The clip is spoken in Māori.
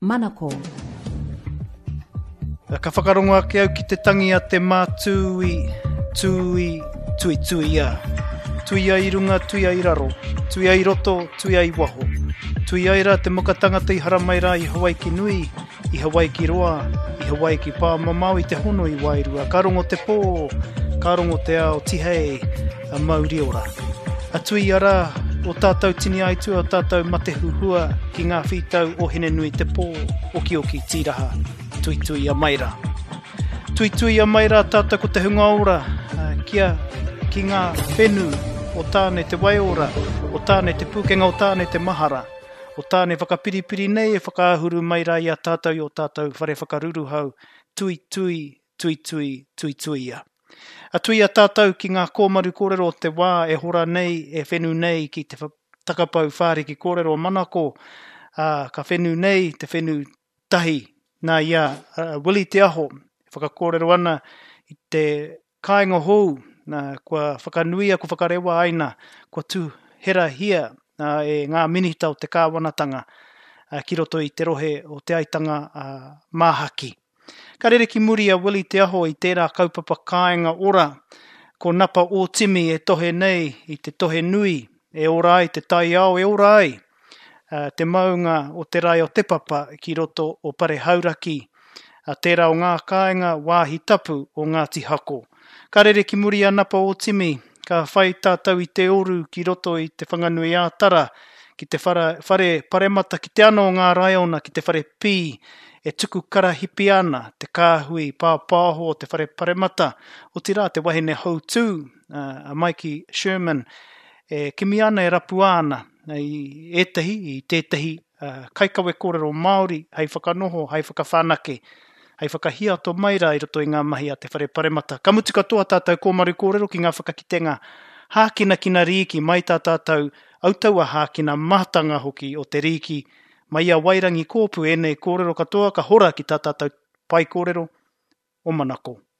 Manako. Ka whakarongo ake au ki te tangi a te mātui, tui ia. Tui ai runga, tui ai raro. Tui ai roto, tui ai waho. Tui ai ra te mokatangata I haramaira I Hawaii ki nui, I Hawaii ki roa, I Hawaii ki pā mamau I te hono I wairua. Ka rongo te pō, ka rongo te ao tihei, a mauri ora. A tui ara, o tātou tini aitu, o tātou mate huhua, ki ngā whitau o hene nui te pō, oki oki tiraha, tui a maira. Tui a maira tātou ko te hunga ora, kia ki ngā whenu, o tāne te waiora, o tāne te pūkenga, o tāne te mahara, o tāne whakapiripiri nei e whakaahuru maira I a tātou I o tātou whare whakaruru hau, tui ia. A tui a tātou ki ngā kōmaru kōrero o te wā e hora nei, e whenu nei ki te takapau whāri ki kōrero manako, ka whenu nei, te whenu tahi, nā ia Willie Te Aho, whakakōrero ana I te kāinga hou, kua whakanuia, kua whakarewa aina, kua tū hera hia e ngā minita o te kāwanatanga, ki roto I te rohe o te aitanga māhaki. Ka rere ki muri a Willie Te Aho I tērā kaupapa kāinga ora, ko napa o timi e tohe nei I te tohe nui, e ora ai te tai ao, e ora ai te maunga o te rai o te papa ki roto o pare hauraki, tērā o ngā kāinga wāhi tapu o Ngāti Hako. Ka rere ki muri a napa o timi, ka whai tātou I te oru ki roto I te whanganui ātara, ki te whare paremata, ki te ano o ngā raiona, ki te whare pī, e tuku karahipi ana, te kāhui pāpāho, te whare paremata, o tira te wahine hautū, a Mikey Sherman, e kimi ana e rapu ana, I etahi, I tētahi, kaikawe kōrero Māori, hei whakanoho, hei whakawhanake, hei whakahia to maira I roto I ngā mahi a te whare paremata. Ka mutu katoa tātou kōmaru kōrero ki ngā whakakitenga, hākina kina riki, mai tā tātou autaua hākina mātanga hoki o te riki, mai a Wairangi kōpu e nei kōrero katoa, ka hora ki tā tātou pai kōrero o Manako.